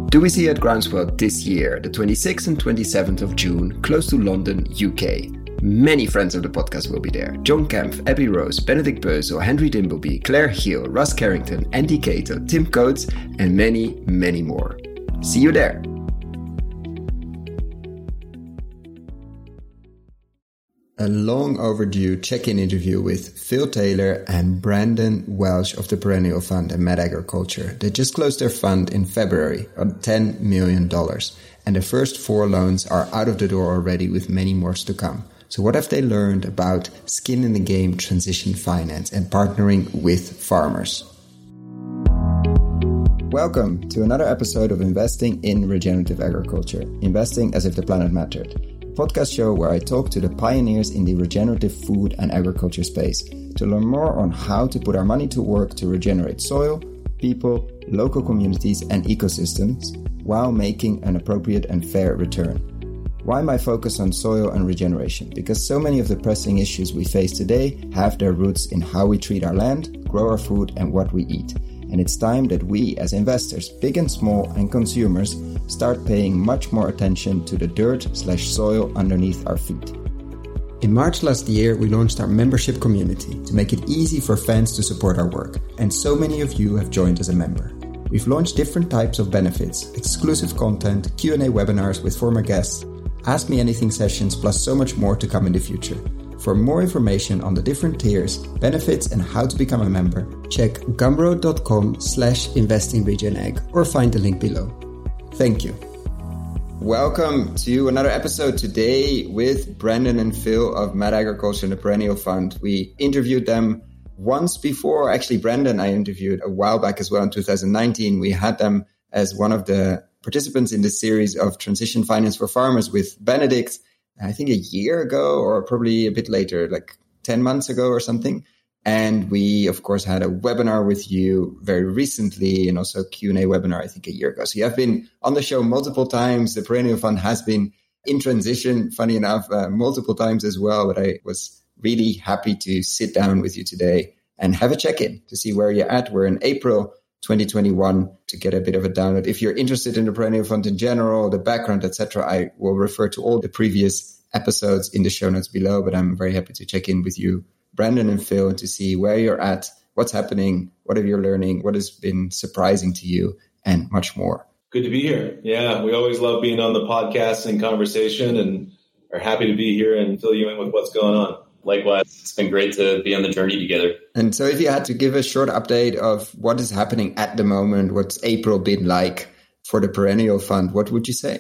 Do we see at Groundswell this year, the 26th and 27th of June, close to London, UK. Many friends of the podcast will be there. John Kempf, Abby Rose, Benedict Bösel, Henry Dimbleby, Claire Hill, Russ Carrington, Andy Cato, Tim Coates, and many, many more. See you there. A long overdue check-in interview with Phil Taylor and Brandon Welsh of the Perennial Fund and Mad Agriculture. They just closed their fund in February on $10 million. And the first 4 loans are out of the door already with many more to come. So what have they learned about skin in the game transition finance and partnering with farmers? Welcome to another episode of Investing in Regenerative Agriculture. Investing as if the planet mattered. Podcast show where I talk to the pioneers in the regenerative food and agriculture space to learn more on how to put our money to work to regenerate soil, people, local communities and ecosystems while making an appropriate and fair return. Why my focus on soil and regeneration? Because so many of the pressing issues we face today have their roots in how we treat our land, grow our food and what we eat. And it's time that we as investors, big and small, and consumers start paying much more attention to the dirt/soil underneath our feet. In March last year, we launched our membership community to make it easy for fans to support our work. And so many of you have joined as a member. We've launched different types of benefits, exclusive content, Q&A webinars with former guests, Ask Me Anything sessions, plus so much more to come in the future. For more information on the different tiers, benefits and how to become a member, check gumroad.com/investingregenag or find the link below. Thank you. Welcome to another episode today with Brandon and Phil of Mad Agriculture and the Perennial Fund. We interviewed them once before. Actually, Brandon I interviewed a while back as well in 2019. We had them as one of the participants in the series of Transition Finance for Farmers with Benedict. I think a year ago or probably a bit later, like 10 months ago or something. And we, of course, had a webinar with you very recently and also a Q&A webinar, I think a year ago. So you have been on the show multiple times. The Perennial Fund has been in transition, funny enough, multiple times as well. But I was really happy to sit down with you today and have a check-in to see where you're at. We're in April 2021 to get a bit of a download. If you're interested in the Perennial Fund in general, the background, etc., I will refer to all the previous episodes in the show notes below, but I'm very happy to check in with you, Brandon and Phil, to see where you're at, what's happening, what have you learning, what has been surprising to you, and much more. Good to be here. Yeah, we always love being on the podcast and conversation and are happy to be here and fill you in with what's going on. Likewise, it's been great to be on the journey together. And so if you had to give a short update of what is happening at the moment, what's April been like for the Perennial Fund, what would you say?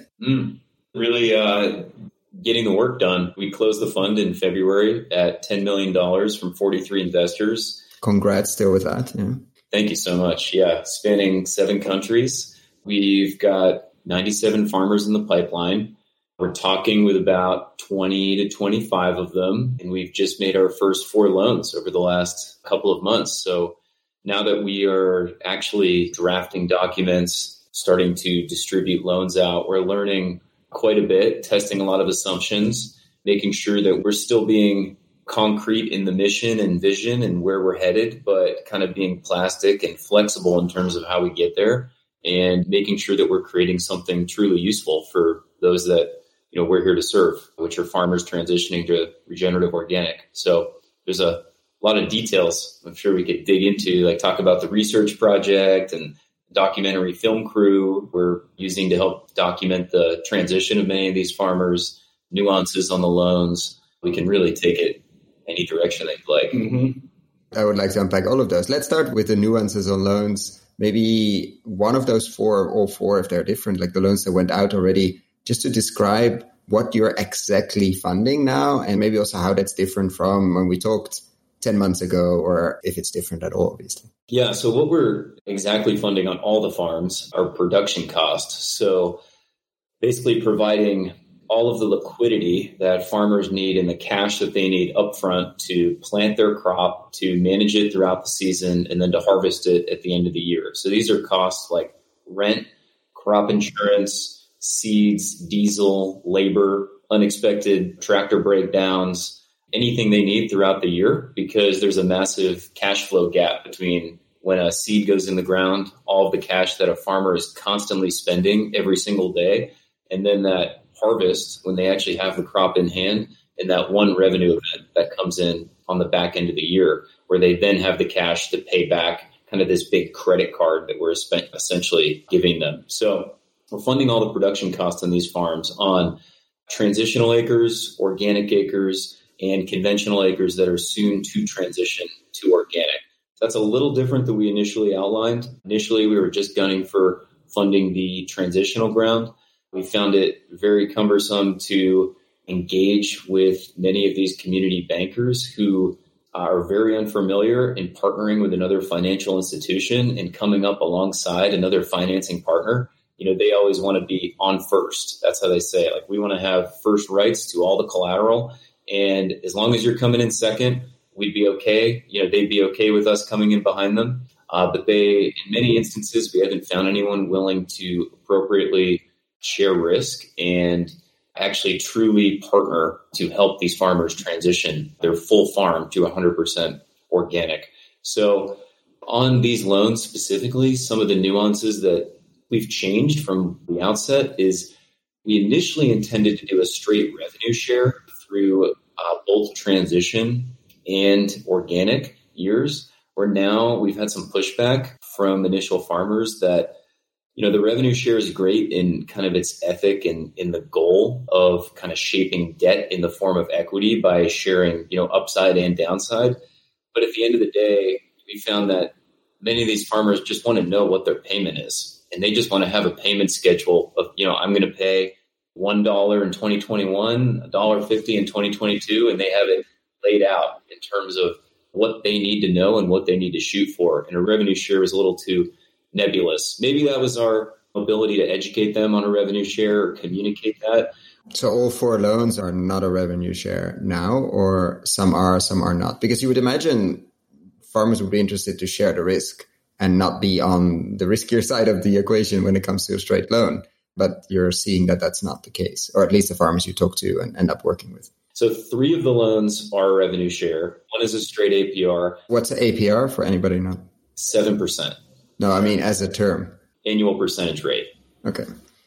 Really getting the work done. We closed the fund in February at $10 million from 43 investors. Congrats still with that. Yeah. Thank you so much. Yeah, spanning 7 countries. We've got 97 farmers in the pipeline. We're talking with about 20 to 25 of them, and we've just made our first 4 loans over the last couple of months. So now that we are actually drafting documents, starting to distribute loans out, we're learning quite a bit, testing a lot of assumptions, making sure that we're still being concrete in the mission and vision and where we're headed, but kind of being plastic and flexible in terms of how we get there, and making sure that we're creating something truly useful for those that we're here to serve, which are farmers transitioning to regenerative organic. So there's a lot of details I'm sure we could dig into, like talk about the research project and documentary film crew we're using to help document the transition of many of these farmers, nuances on the loans. We can really take it any direction they'd like. Mm-hmm. I would like to unpack all of those. Let's start with the nuances on loans. Maybe one of those 4 or all 4, if they're different, like the loans that went out already, just to describe what you're exactly funding now and maybe also how that's different from when we talked 10 months ago, or if it's different at all, obviously. Yeah, so what we're exactly funding on all the farms are production costs. So basically providing all of the liquidity that farmers need and the cash that they need upfront to plant their crop, to manage it throughout the season, and then to harvest it at the end of the year. So these are costs like rent, crop insurance, seeds, diesel, labor, unexpected tractor breakdowns, anything they need throughout the year, because there's a massive cash flow gap between when a seed goes in the ground, all of the cash that a farmer is constantly spending every single day. And then that harvest, when they actually have the crop in hand, and that one revenue event that comes in on the back end of the year, where they then have the cash to pay back kind of this big credit card that we're essentially giving them. So we're funding all the production costs on these farms on transitional acres, organic acres, and conventional acres that are soon to transition to organic. That's a little different than we initially outlined. Initially, we were just gunning for funding the transitional ground. We found it very cumbersome to engage with many of these community bankers who are very unfamiliar in partnering with another financial institution and coming up alongside another financing partner. They always want to be on first. That's how they say it. Like, we want to have first rights to all the collateral. And as long as you're coming in second, we'd be okay. They'd be okay with us coming in behind them. But in many instances, we haven't found anyone willing to appropriately share risk and actually truly partner to help these farmers transition their full farm to 100% organic. So on these loans specifically, some of the nuances that we've changed from the outset is we initially intended to do a straight revenue share through both transition and organic years, where now we've had some pushback from initial farmers that the revenue share is great in kind of its ethic and in the goal of kind of shaping debt in the form of equity by sharing, upside and downside. But at the end of the day, we found that many of these farmers just want to know what their payment is. And they just want to have a payment schedule of, I'm going to pay $1 in 2021, $1.50 in 2022, and they have it laid out in terms of what they need to know and what they need to shoot for. And a revenue share is a little too nebulous. Maybe that was our ability to educate them on a revenue share or communicate that. So all 4 loans are not a revenue share now, or some are not? Because you would imagine farmers would be interested to share the risk and not be on the riskier side of the equation when it comes to a straight loan. But you're seeing that that's not the case, or at least the farmers you talk to and end up working with. So 3 of the loans are a revenue share. One is a straight APR. What's the APR for anybody not? 7%. No, I mean as a term. Annual percentage rate. Okay.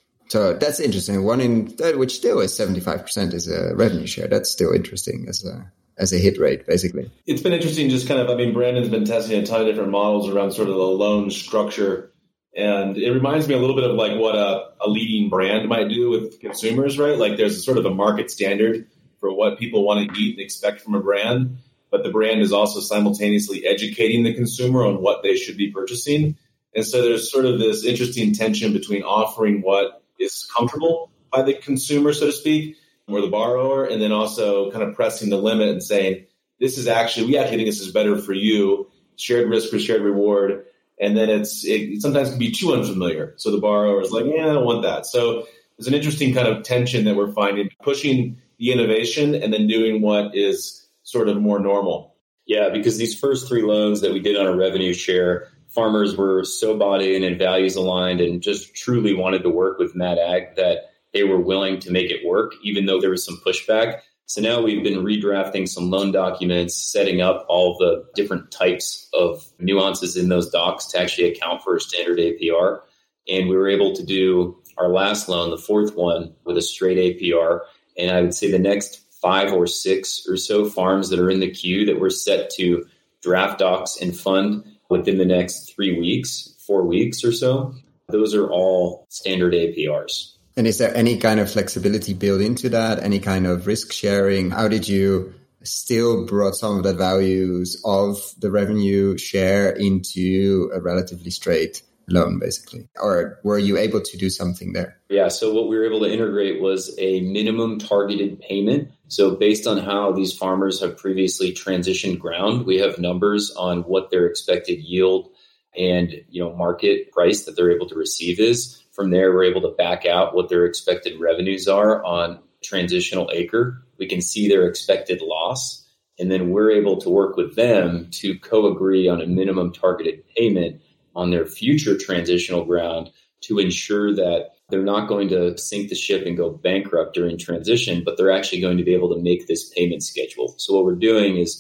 So that's interesting. One in which still is 75% is a revenue share. That's still interesting as a hit rate, basically. It's been interesting just kind of, Brandon's been testing a ton of different models around sort of the loan structure. And it reminds me a little bit of like what a leading brand might do with consumers, right? Like there's a sort of a market standard for what people want to eat and expect from a brand. But the brand is also simultaneously educating the consumer on what they should be purchasing. And so there's sort of this interesting tension between offering what is comfortable by the consumer, so to speak, or the borrower, and then also kind of pressing the limit and saying, we actually think this is better for you, shared risk for shared reward. And then it sometimes can be too unfamiliar. So the borrower is like, I don't want that. So there's an interesting kind of tension that we're finding, pushing the innovation and then doing what is sort of more normal. Yeah, because these first 3 loans that we did on a revenue share, farmers were so bought in and values aligned and just truly wanted to work with Mad Ag that they were willing to make it work, even though there was some pushback. So now we've been redrafting some loan documents, setting up all the different types of nuances in those docs to actually account for a standard APR. And we were able to do our last loan, the 4th one, with a straight APR. And I would say the next 5 or 6 or so farms that are in the queue that we're set to draft docs and fund within the next 3 weeks, 4 weeks or so, those are all standard APRs. And is there any kind of flexibility built into that? Any kind of risk sharing? How did you still brought some of the values of the revenue share into a relatively straight loan, basically? Or were you able to do something there? Yeah, so what we were able to integrate was a minimum targeted payment. So based on how these farmers have previously transitioned ground, we have numbers on what their expected yield and market price that they're able to receive is. From there, we're able to back out what their expected revenues are on transitional acre. We can see their expected loss, and then we're able to work with them to co-agree on a minimum targeted payment on their future transitional ground to ensure that they're not going to sink the ship and go bankrupt during transition, but they're actually going to be able to make this payment schedule. So what we're doing is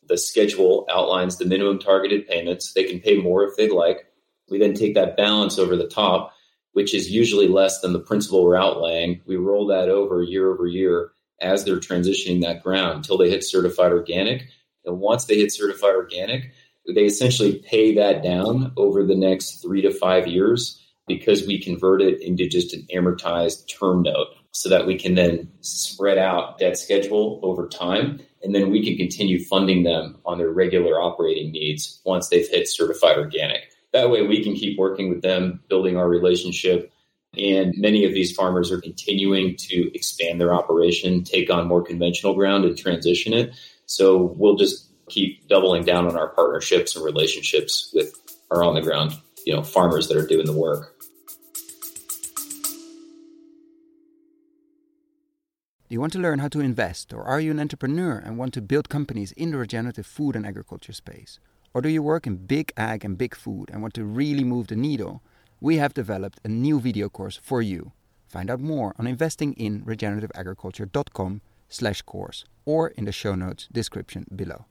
The schedule outlines the minimum targeted payments. They can pay more if they'd like. We then take that balance over the top, which is usually less than the principal we're outlaying. We roll that over year as they're transitioning that ground until they hit certified organic. And once they hit certified organic, they essentially pay that down over the next 3 to 5 years because we convert it into just an amortized term note so that we can then spread out debt schedule over time. And then we can continue funding them on their regular operating needs once they've hit certified organic. That way we can keep working with them, building our relationship. And many of these farmers are continuing to expand their operation, take on more conventional ground and transition it. So we'll just keep doubling down on our partnerships and relationships with our on the ground, farmers that are doing the work. Do you want to learn how to invest, or are you an entrepreneur and want to build companies in the regenerative food and agriculture space? Or do you work in big ag and big food and want to really move the needle? We have developed a new video course for you. Find out more on investinginregenerativeagriculture.com/course or in the show notes description below.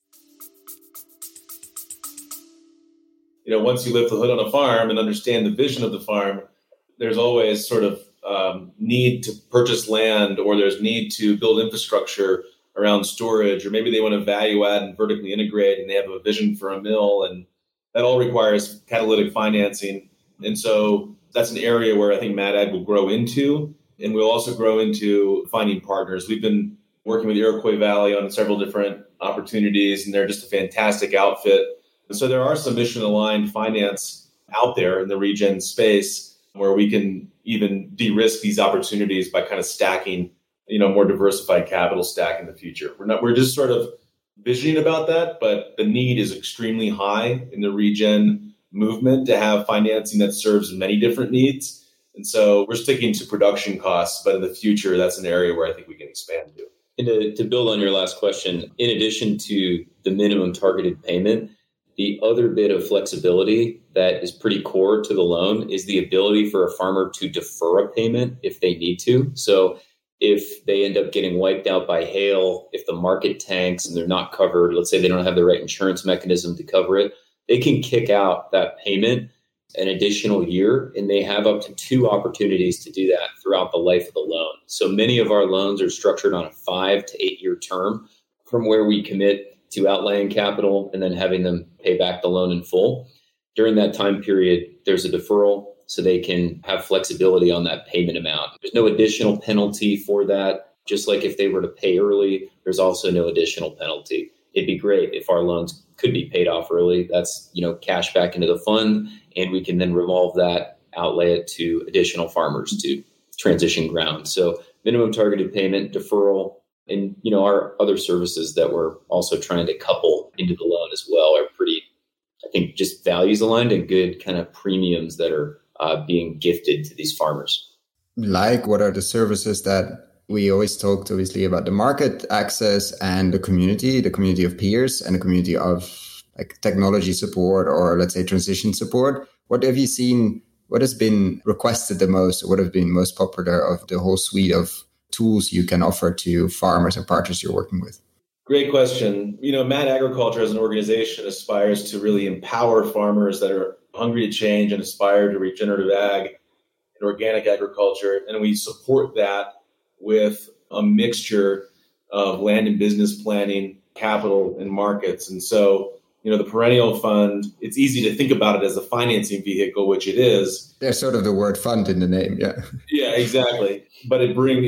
Once you lift the hood on a farm and understand the vision of the farm, there's always sort of need to purchase land, or there's need to build infrastructure around storage, or maybe they want to value add and vertically integrate and they have a vision for a mill, and that all requires catalytic financing. And so that's an area where I think MadAg will grow into, and we'll also grow into finding partners. We've been working with Iroquois Valley on several different opportunities, and they're just a fantastic outfit. And so there are some mission-aligned finance out there in the regen space where we can even de-risk these opportunities by kind of stacking, more diversified capital stack in the future. We're just sort of visioning about that, but the need is extremely high in the regen movement to have financing that serves many different needs. And so we're sticking to production costs, but in the future, that's an area where I think we can expand to. And to build on your last question, in addition to the minimum targeted payment, the other bit of flexibility that is pretty core to the loan is the ability for a farmer to defer a payment if they need to. So if they end up getting wiped out by hail, if the market tanks and they're not covered, let's say they don't have the right insurance mechanism to cover it, they can kick out that payment an additional year, and they have up to 2 opportunities to do that throughout the life of the loan. So many of our loans are structured on a 5 to 8 year term from where we commit to outlaying capital and then having them pay back the loan in full. During that time period, there's a deferral so they can have flexibility on that payment amount. There's no additional penalty for that. Just like if they were to pay early, there's also no additional penalty. It'd be great if our loans could be paid off early. That's, cash back into the fund, and we can then revolve that, outlay it to additional farmers to transition ground. So minimum targeted payment, deferral, and, our other services that we're also trying to couple into the loan as well are pretty, I think, just values aligned and good kind of premiums that are being gifted to these farmers. Like, what are the services that we always talked obviously about the market access and the community of peers and the community of like technology support or let's say transition support. What have you seen? What has been requested the most? What have been most popular of the whole suite of tools you can offer to farmers and partners you're working with? Great question. Mad Agriculture as an organization aspires to really empower farmers that are hungry to change and aspire to regenerative ag and organic agriculture. And we support that with a mixture of land and business planning, capital, and markets. And so, the Perennial Fund, it's easy to think about it as a financing vehicle, which it is. There's sort of the word fund in the name, yeah. Yeah, exactly. But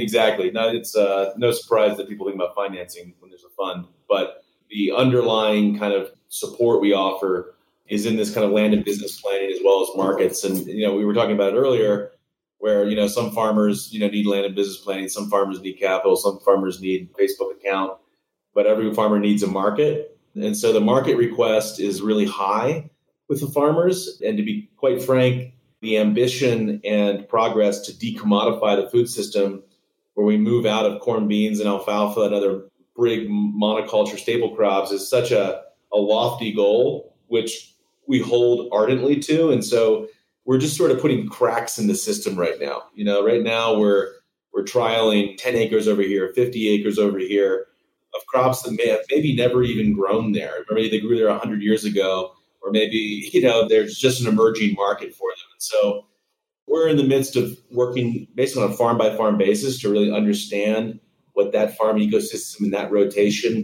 now it's no surprise that people think about financing when there's a fund. But the underlying kind of support we offer is in this kind of land and business planning as well as markets. And, we were talking about it earlier, where, some farmers, need land and business planning, some farmers need capital, some farmers need Facebook account, but every farmer needs a market. And so the market request is really high with the farmers. And to be quite frank, the ambition and progress to decommodify the food system, where we move out of corn, beans, and alfalfa and other big monoculture staple crops, is such a lofty goal, which we hold ardently to. And so we're just sort of putting cracks in the system right now. Right now we're trialing 10 acres over here, 50 acres over here. of crops that may have maybe never even grown there. Maybe they grew there 100 years ago, or maybe, there's just an emerging market for them. And so we're in the midst of working basically on a farm-by-farm basis to really understand what that farm ecosystem and that rotation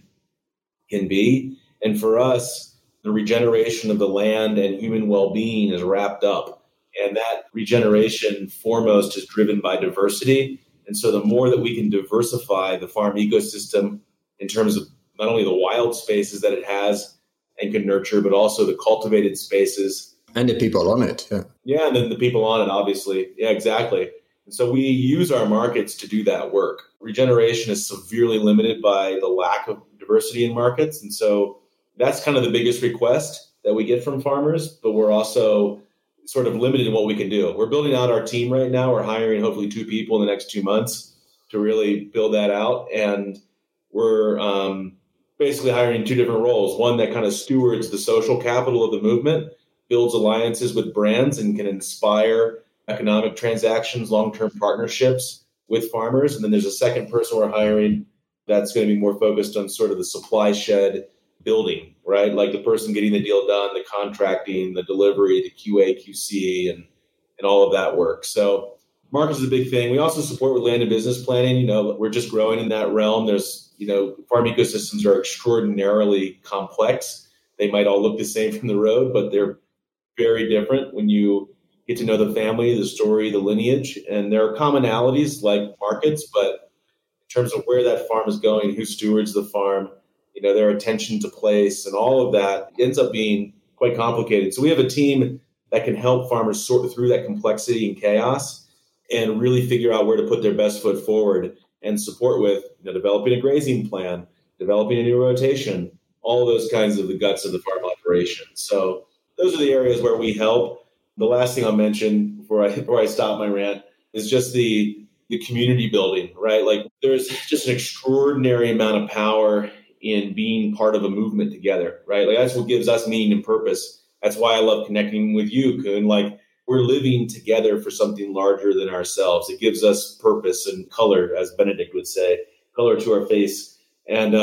can be. And for us, the regeneration of the land and human well-being is wrapped up. And that regeneration foremost is driven by diversity. And so the more that we can diversify the farm ecosystem in terms of not only the wild spaces that it has and can nurture, but also the cultivated spaces. And the people on it. Yeah, and then the people on it, obviously. Yeah, exactly. And so we use our markets to do that work. Regeneration is severely limited by the lack of diversity in markets. And so that's kind of the biggest request that we get from farmers, but we're also sort of limited in what we can do. We're building out our team right now. We're hiring hopefully 2 people in the next 2 months to really build that out. And we're basically hiring 2 different roles. One that kind of stewards the social capital of the movement, builds alliances with brands and can inspire economic transactions, long-term partnerships with farmers. And then there's a second person we're hiring that's going to be more focused on sort of the supply shed building, right? Like the person getting the deal done, the contracting, the delivery, the QA, QC, and all of that work. So markets is a big thing. We also support with land and business planning. We're just growing in that realm. There's, farm ecosystems are extraordinarily complex. They might all look the same from the road, but they're very different when you get to know the family, the story, the lineage. And there are commonalities like markets, but in terms of where that farm is going, who stewards the farm, their attention to place and all of that ends up being quite complicated. So we have a team that can help farmers sort through that complexity and chaos and really figure out where to put their best foot forward and support with developing a grazing plan, developing a new rotation, all those kinds of the guts of the farm operation. So those are the areas where we help. The last thing I'll mention before I stop my rant is just the community building, right? Like there's just an extraordinary amount of power in being part of a movement together, right? Like that's what gives us meaning and purpose. That's why I love connecting with you, Kuhn. Like we're living together for something larger than ourselves. It gives us purpose and color, as Benedict would say, color to our face. And,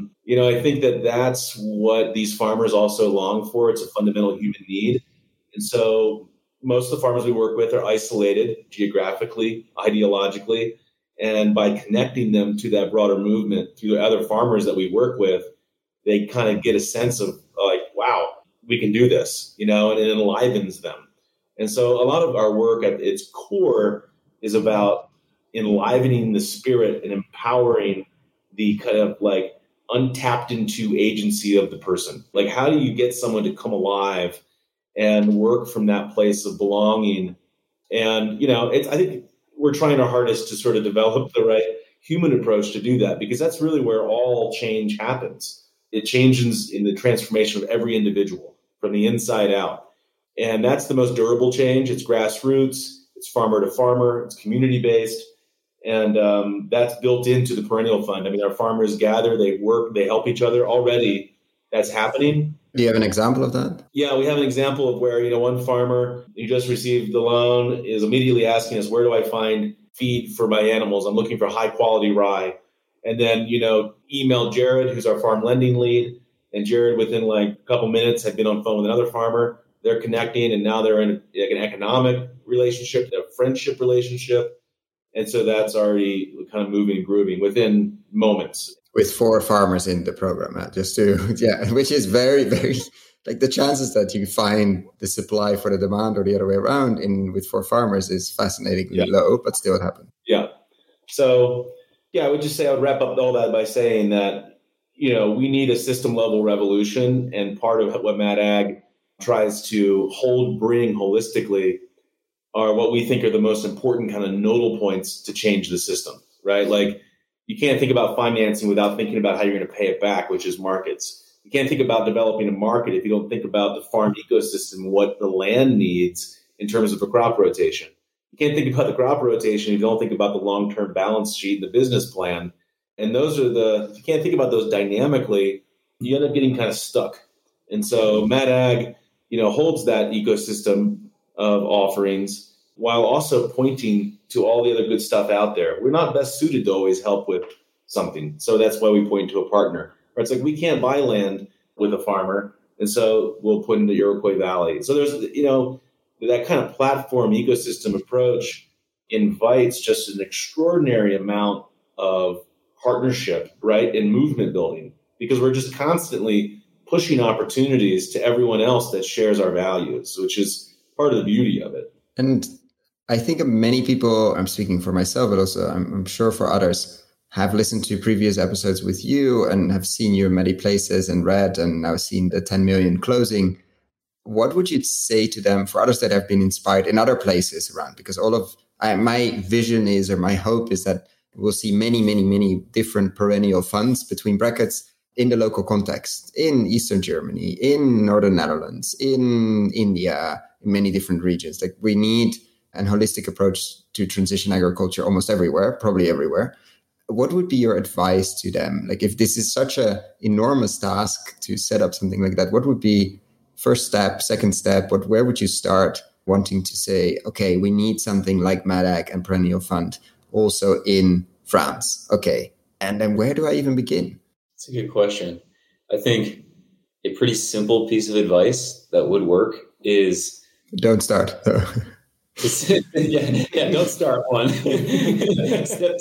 I think that that's what these farmers also long for. It's a fundamental human need. And so most of the farmers we work with are isolated geographically, ideologically, and by connecting them to that broader movement through the other farmers that we work with, they kind of get a sense of like, wow, we can do this, and it enlivens them. And so a lot of our work at its core is about enlivening the spirit and empowering the kind of like untapped into agency of the person. Like, how do you get someone to come alive and work from that place of belonging? And, I think we're trying our hardest to sort of develop the right human approach to do that, because that's really where all change happens. It changes in the transformation of every individual from the inside out. And that's the most durable change. It's grassroots, it's farmer to farmer, it's community-based. And that's built into the Perennial Fund. I mean, our farmers gather, they work, they help each other. Already that's happening. Do you have an example of that? Yeah, we have an example of where, one farmer who just received the loan is immediately asking us, where do I find feed for my animals? I'm looking for high quality rye. And then, email Jared, who's our farm lending lead. And Jared, within like a couple minutes, had been on the phone with another farmer. They're connecting, and now they're in an economic relationship, a friendship relationship. And so that's already kind of moving and grooving within moments. With 4 farmers in the program, which is very, very, like the chances that you find the supply for the demand or the other way around with 4 farmers is fascinatingly low, but still it happened. Yeah. So, I would just say I would wrap up all that by saying that, we need a system level revolution. And part of what Mad Ag tries to bring holistically are what we think are the most important kind of nodal points to change the system, right? Like, you can't think about financing without thinking about how you're going to pay it back, which is markets. You can't think about developing a market if you don't think about the farm ecosystem, what the land needs in terms of a crop rotation. You can't think about the crop rotation if you don't think about the long-term balance sheet and the business plan. And if you can't think about those dynamically, you end up getting kind of stuck. And so Mad Ag, holds that ecosystem of offerings while also pointing to all the other good stuff out there. We're not best suited to always help with something. So that's why we point to a partner. Or it's like, we can't buy land with a farmer, and so we'll put in the Iroquois Valley. So there's, that kind of platform ecosystem approach invites just an extraordinary amount of partnership, right, and movement building, because we're just constantly pushing opportunities to everyone else that shares our values, which is part of the beauty of it. And I think many people, I'm speaking for myself, but also I'm sure for others, have listened to previous episodes with you and have seen you in many places and read and now seen the 10 million closing. What would you say to them, for others that have been inspired in other places around? Because my vision is, or my hope is, that we'll see many, many, many different perennial funds, between brackets, in the local context, in Eastern Germany, in Northern Netherlands, in India, in many different regions. Like, we need a holistic approach to transition agriculture almost everywhere, probably everywhere. What would be your advice to them? Like, if this is such an enormous task to set up something like that, what would be first step, second step? Where would you start wanting to say, okay, we need something like MADAG and Perennial Fund also in France? Okay. And then where do I even begin? That's a good question. I think a pretty simple piece of advice that would work is... Don't start. Don't start one. Step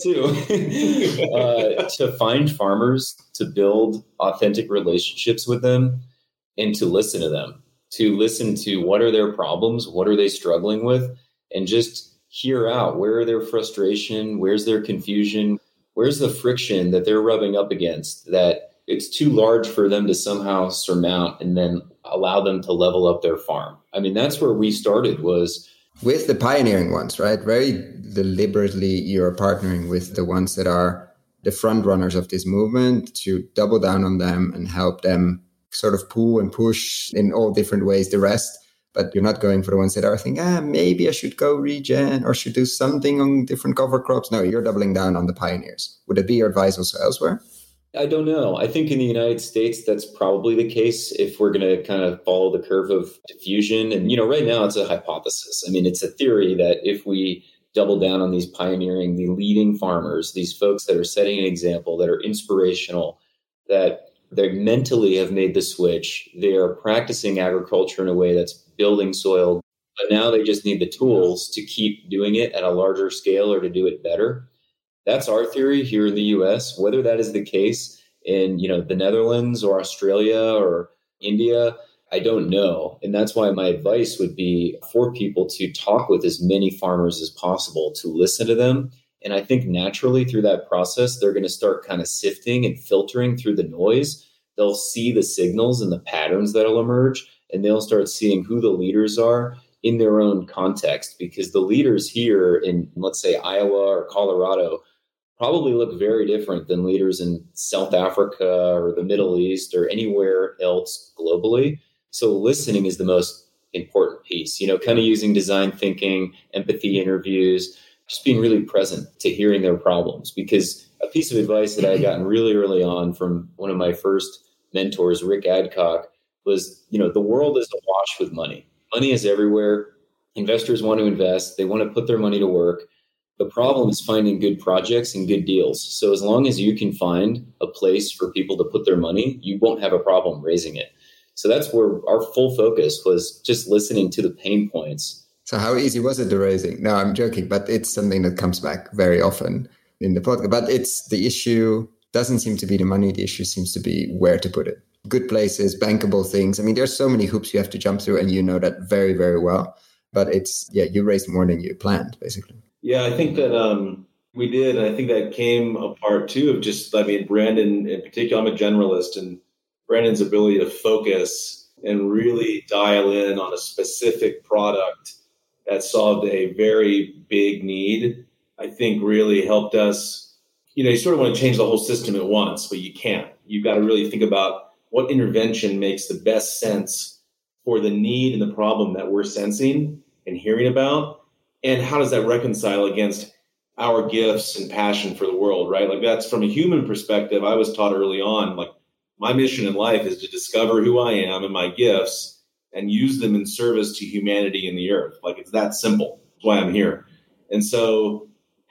2, to find farmers, to build authentic relationships with them, and to listen to them, to listen to what are their problems, what are they struggling with, and just hear out where their frustration, where's their confusion, where's the friction that they're rubbing up against that it's too large for them to somehow surmount, and then allow them to level up their farm. I mean, that's where we started, was with the pioneering ones, right? Very deliberately, you're partnering with the ones that are the front runners of this movement, to double down on them and help them sort of pull and push in all different ways the rest. But you're not going for the ones that are thinking, maybe I should go regen or should do something on different cover crops. No, you're doubling down on the pioneers. Would it be your advice also elsewhere? I don't know. I think in the United States, that's probably the case if we're going to kind of follow the curve of diffusion. And, right now it's a hypothesis. I mean, it's a theory that if we double down on these pioneering, the leading farmers, these folks that are setting an example, that are inspirational, that they mentally have made the switch, they are practicing agriculture in a way that's building soil, but now they just need the tools to keep doing it at a larger scale or to do it better. That's our theory here in the US. Whether that is the case in, the Netherlands or Australia or India, I don't know. And that's why my advice would be for people to talk with as many farmers as possible, to listen to them. And I think naturally through that process, they're going to start kind of sifting and filtering through the noise. They'll see the signals and the patterns that'll emerge, and they'll start seeing who the leaders are in their own context, because the leaders here in, let's say, Iowa or Colorado probably look very different than leaders in South Africa or the Middle East or anywhere else globally. So listening is the most important piece, kind of using design thinking, empathy interviews, just being really present to hearing their problems. Because a piece of advice that I had gotten really early on from one of my first mentors, Rick Adcock, was, the world is awash with money. Money is everywhere. Investors want to invest. They want to put their money to work. The problem is finding good projects and good deals. So as long as you can find a place for people to put their money, you won't have a problem raising it. So that's where our full focus was, just listening to the pain points. So how easy was it, the raising? No, I'm joking, but it's something that comes back very often in the podcast. But it's the issue doesn't seem to be the money. The issue seems to be where to put it. Good places, bankable things. I mean, there's so many hoops you have to jump through, and you know that very, very well. But you raised more than you planned, basically. Yeah, I think that we did. And I think that came apart too of just, Brandon in particular, I'm a generalist, and Brandon's ability to focus and really dial in on a specific product that solved a very big need, I think really helped us. You sort of want to change the whole system at once, but you can't. You've got to really think about what intervention makes the best sense for the need and the problem that we're sensing and hearing about. And how does that reconcile against our gifts and passion for the world, right? Like, that's from a human perspective. I was taught early on, my mission in life is to discover who I am and my gifts and use them in service to humanity and the earth. It's that simple. That's why I'm here. And so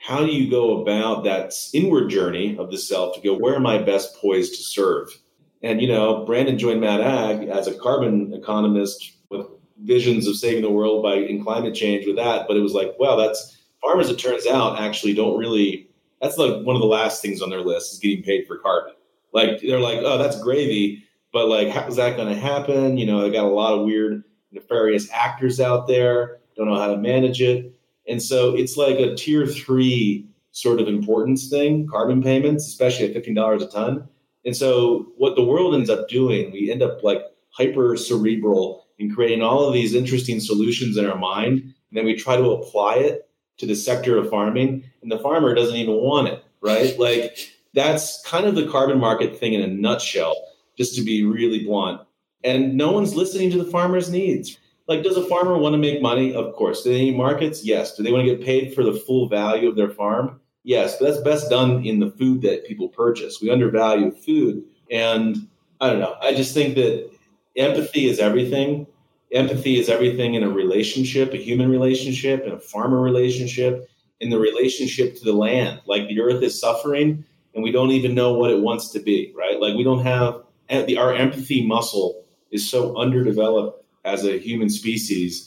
how do you go about that inward journey of the self to go, where am I best poised to serve? And, Brandon joined Mad Ag as a carbon economist with visions of saving the world in climate change with that. But it was like, wow, farmers, it turns out, actually don't really, that's like one of the last things on their list is getting paid for carbon. Like, they're like, oh, that's gravy. But like, how is that going to happen? They got a lot of weird, nefarious actors out there, don't know how to manage it. And so it's like a tier 3 sort of importance thing, carbon payments, especially at $15 a ton. And so what the world ends up doing, we end up like hyper cerebral in creating all of these interesting solutions in our mind. And then we try to apply it to the sector of farming, and the farmer doesn't even want it, right? Like, that's kind of the carbon market thing in a nutshell, just to be really blunt. And no one's listening to the farmer's needs. Like, does a farmer want to make money? Of course. Do they need markets? Yes. Do they want to get paid for the full value of their farm? Yes. But that's best done in the food that people purchase. We undervalue food. And I don't know. I just think that empathy is everything. Empathy is everything in a relationship, a human relationship, in a farmer relationship, in the relationship to the land. Like, the earth is suffering and we don't even know what it wants to be, right? Like, we don't have our empathy muscle is so underdeveloped as a human species.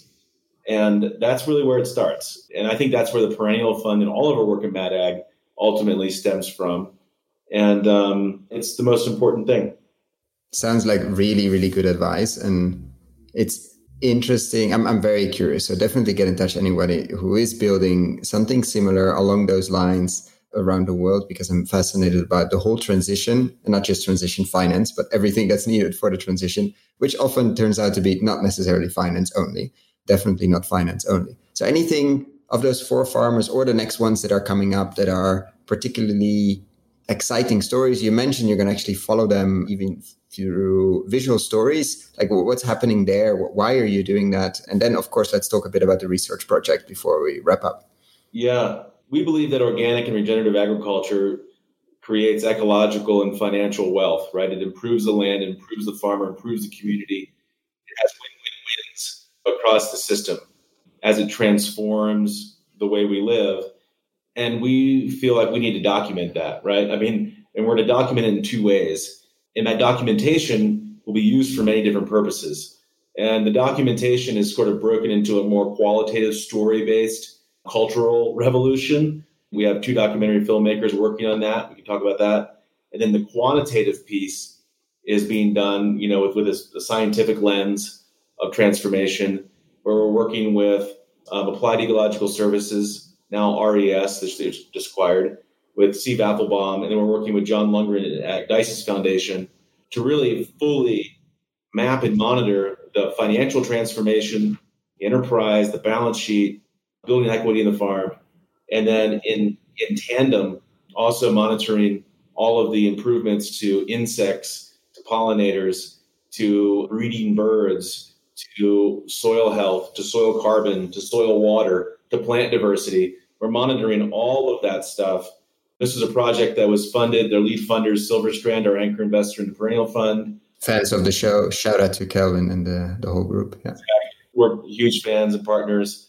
And that's really where it starts. And I think that's where the Perennial Fund and all of our work in Mad Ag ultimately stems from. And it's the most important thing. Sounds like really, really good advice. And it's interesting. I'm very curious. So definitely get in touch, anybody who is building something similar along those lines around the world, because I'm fascinated about the whole transition, and not just transition finance, but everything that's needed for the transition, which often turns out to be not necessarily finance only, definitely not finance only. So anything of those 4 farmers or the next ones that are coming up that are particularly exciting stories, you mentioned you're going to actually follow them even through visual stories, like what's happening there? Why are you doing that? And then, of course, let's talk a bit about the research project before we wrap up. Yeah. We believe that organic and regenerative agriculture creates ecological and financial wealth, right? It improves the land, improves the farmer, improves the community. It has win-win-wins across the system as it transforms the way we live. And we feel like we need to document that, right? I mean, and we're going to document it in 2 ways. And that documentation will be used for many different purposes. And the documentation is sort of broken into a more qualitative, story-based cultural revolution. We have 2 documentary filmmakers working on that. We can talk about that. And then the quantitative piece is being done, with a scientific lens of transformation, where we're working with Applied Ecological Services, now RES, which they just acquired, with Steve Applebaum, and then we're working with John Lundgren at Dysis Foundation to really fully map and monitor the financial transformation, the enterprise, the balance sheet, building equity in the farm, and then in tandem, also monitoring all of the improvements to insects, to pollinators, to breeding birds, to soil health, to soil carbon, to soil water, to plant diversity. We're monitoring all of that stuff. This is a project that was funded. Their lead funder is Silverstrand, our anchor investor in the Perennial Fund. Fans of the show, shout out to Kelvin and the whole group. Yeah. We're huge fans and partners.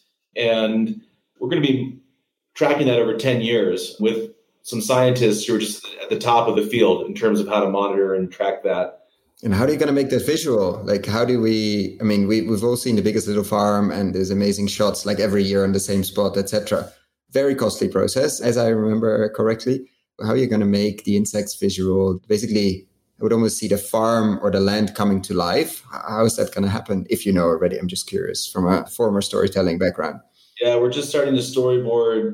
And we're going to be tracking that over 10 years with some scientists who are just at the top of the field in terms of how to monitor and track that. And how are you going to make that visual? Like, how do we've all seen The Biggest Little Farm, and there's amazing shots like every year on the same spot, etc. Very costly process, as I remember correctly. How are you going to make the insects visual? Basically, I would almost see the farm or the land coming to life. How is that going to happen? If you know already, I'm just curious from a former storytelling background. Yeah, we're just starting to storyboard.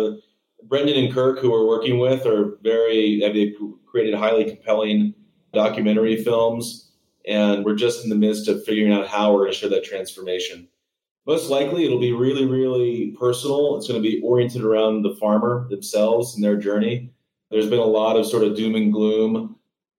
Brendan and Kirk, who we're working with, they've created highly compelling documentary films. And we're just in the midst of figuring out how we're going to show that transformation. Most likely, it'll be really, really personal. It's going to be oriented around the farmer themselves and their journey. There's been a lot of sort of doom and gloom,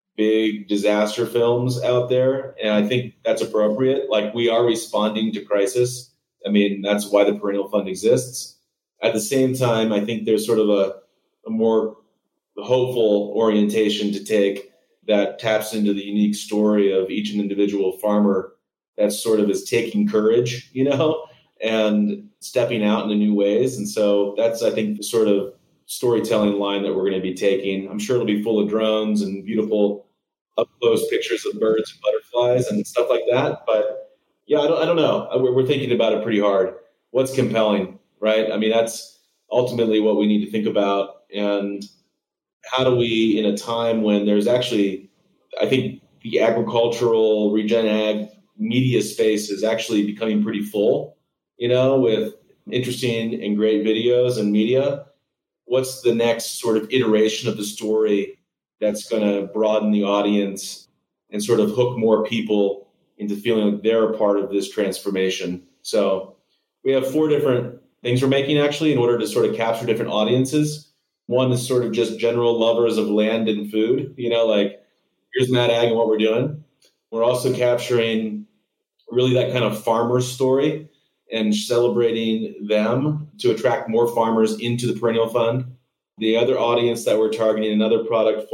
big disaster films out there. And I think that's appropriate. Like, we are responding to crisis. I mean, that's why the Perennial Fund exists. At the same time, I think there's sort of a more hopeful orientation to take that taps into the unique story of each individual farmer that sort of is taking courage, and stepping out into new ways. And so that's, I think, sort of storytelling line that we're going to be taking. I'm sure it'll be full of drones and beautiful up close pictures of birds and butterflies and stuff like that. But yeah, I don't know. We're thinking about it pretty hard. What's compelling, right? I mean, that's ultimately what we need to think about. And how do we, in a time when there's actually, I think the agricultural regen ag media space is actually becoming pretty full, with interesting and great videos and media. What's the next sort of iteration of the story that's going to broaden the audience and sort of hook more people into feeling like they're a part of this transformation? So we have 4 different things we're making actually in order to sort of capture different audiences. One is sort of just general lovers of land and food, like here's Mad Ag and what we're doing. We're also capturing really that kind of farmer story and celebrating them to attract more farmers into the Perennial Fund. The other audience that we're targeting, another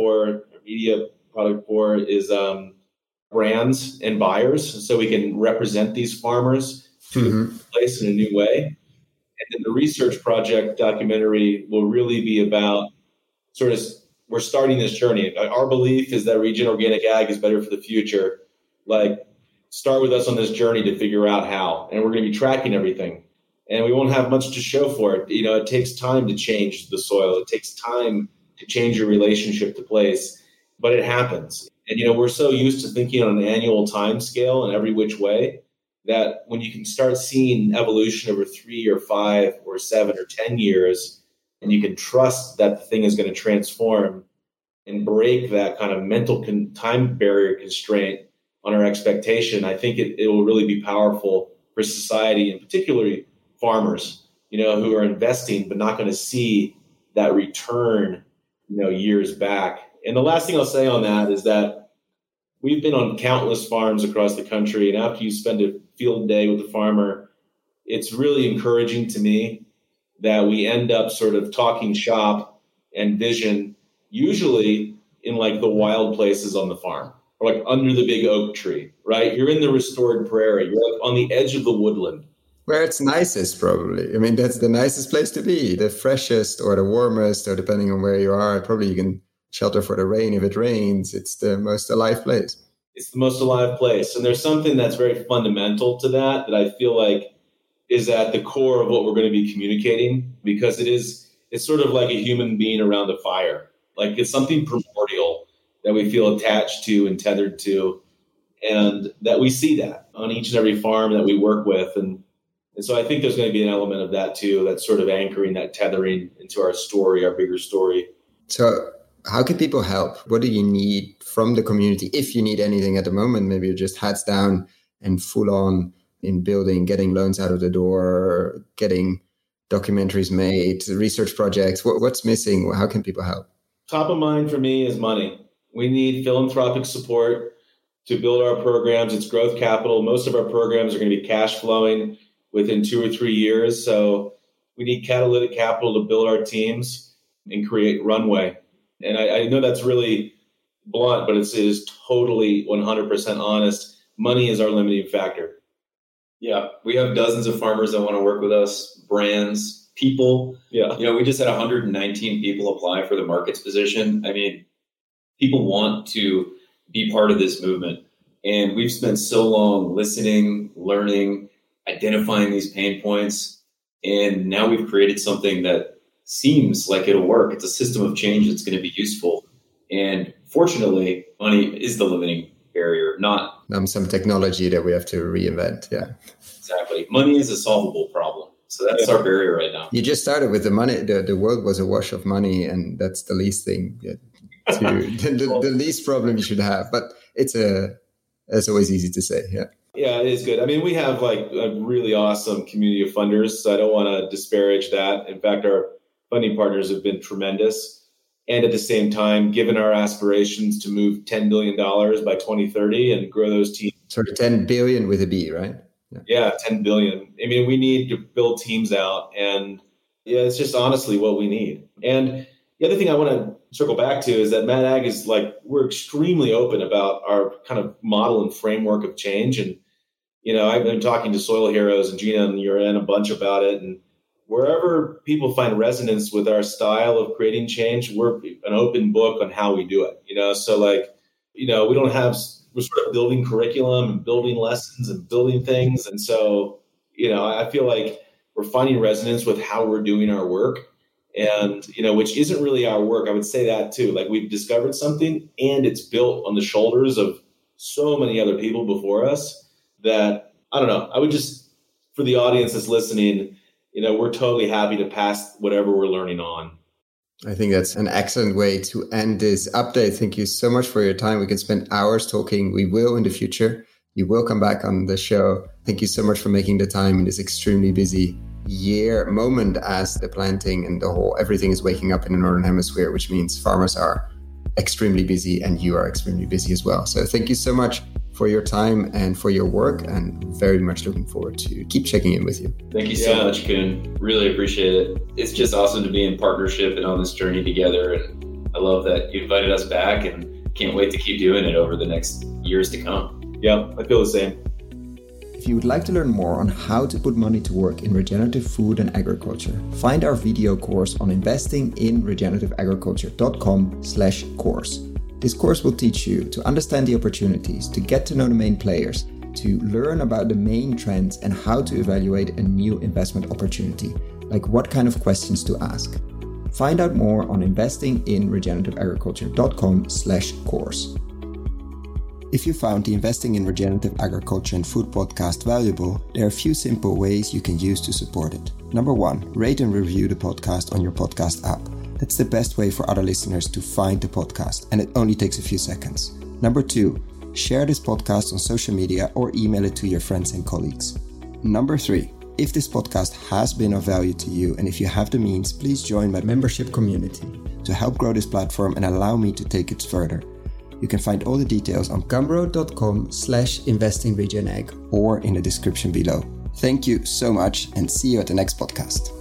media product for is brands and buyers, so we can represent these farmers to the place in a new way. And then the research project documentary will really be about we're starting this journey. Our belief is that regen organic ag is better for the future. Like, start with us on this journey to figure out how. And we're going to be tracking everything. And we won't have much to show for it. It takes time to change the soil. It takes time to change your relationship to place. But it happens. And, we're so used to thinking on an annual time scale in every which way that when you can start seeing evolution over 3 or 5 or 7 or 10 years, and you can trust that the thing is going to transform and break that kind of mental time barrier constraint on our expectation, I think it will really be powerful for society, and particularly farmers, who are investing but not going to see that return, years back. And the last thing I'll say on that is that we've been on countless farms across the country, and after you spend a field day with the farmer, it's really encouraging to me that we end up sort of talking shop and vision, usually in like the wild places on the farm, or like under the big oak tree, right? You're in the restored prairie. You're like on the edge of the woodland. Where it's nicest, probably. I mean, that's the nicest place to be, the freshest or the warmest, or depending on where you are. Probably you can shelter for the rain if it rains. It's the most alive place. It's the most alive place. And there's something that's very fundamental to that I feel like is at the core of what we're going to be communicating, because it's sort of like a human being around a fire. Like, it's something primordial that we feel attached to and tethered to, and that we see that on each and every farm that we work with. And so I think there's going to be an element of that too, that's sort of anchoring, that tethering into our story, our bigger story. So how can people help? What do you need from the community? If you need anything at the moment, maybe you're just heads down and full on in building, getting loans out of the door, getting documentaries made, research projects. What's missing? How can people help? Top of mind for me is money. We need philanthropic support to build our programs. It's growth capital. Most of our programs are going to be cash flowing within 2 or 3 years. So we need catalytic capital to build our teams and create runway. And I know that's really blunt, but it is totally 100% honest. Money is our limiting factor. Yeah, we have dozens of farmers that want to work with us, brands, people. Yeah. We just had 119 people apply for the markets position. I mean, people want to be part of this movement. And we've spent so long listening, learning, identifying these pain points. And now we've created something that seems like it'll work. It's a system of change that's going to be useful. And fortunately, money is the limiting barrier, not some technology that we have to reinvent. Yeah, exactly. Money is a solvable problem. So that's our barrier right now. You just started with the money. The world was awash of money, and that's the least thing, the least problem you should have. But it's always easy to say. Yeah. Yeah, it is good. I mean, we have like a really awesome community of funders, so I don't want to disparage that. In fact, our funding partners have been tremendous. And at the same time, given our aspirations to move $10 billion by 2030 and grow those teams. Sort of 10 billion with a B, right? Yeah, 10 billion. I mean, we need to build teams out. And yeah, it's just honestly what we need. And the other thing I want to circle back to is that Mad Ag is like, we're extremely open about our kind of model and framework of change. And, I've been talking to Soil Heroes and Gina and you're in a bunch about it. And wherever people find resonance with our style of creating change, we're an open book on how we do it. So like, we're sort of building curriculum and building lessons and building things. And so, I feel like we're finding resonance with how we're doing our work and, which isn't really our work. I would say that too. Like we've discovered something and it's built on the shoulders of so many other people before us that, I don't know, I would just, for the audience that's listening, we're totally happy to pass whatever we're learning on. I think that's an excellent way to end this update. Thank you so much for your time. We can spend hours talking. We will in the future. You will come back on the show. Thank you so much for making the time in this extremely busy year moment as the planting and everything is waking up in the Northern Hemisphere, which means farmers are extremely busy and you are extremely busy as well. So thank you so much for your time and for your work, and very much looking forward to keep checking in with you. Thank you so much, Koen. Really appreciate it. It's just awesome to be in partnership and on this journey together. And I love that you invited us back and can't wait to keep doing it over the next years to come. Yeah, I feel the same. If you would like to learn more on how to put money to work in regenerative food and agriculture, find our video course on investinginregenerativeagriculture.com/course. This course will teach you to understand the opportunities, to get to know the main players, to learn about the main trends and how to evaluate a new investment opportunity, like what kind of questions to ask. Find out more on investinginregenerativeagriculture.com/course. If you found the Investing in Regenerative Agriculture and Food podcast valuable, there are a few simple ways you can use to support it. Number 1, rate and review the podcast on your podcast app. That's the best way for other listeners to find the podcast, and it only takes a few seconds. Number 2, share this podcast on social media or email it to your friends and colleagues. Number 3, if this podcast has been of value to you and if you have the means, please join my membership community to help grow this platform and allow me to take it further. You can find all the details on gumroad.com/investingregen or in the description below. Thank you so much and see you at the next podcast.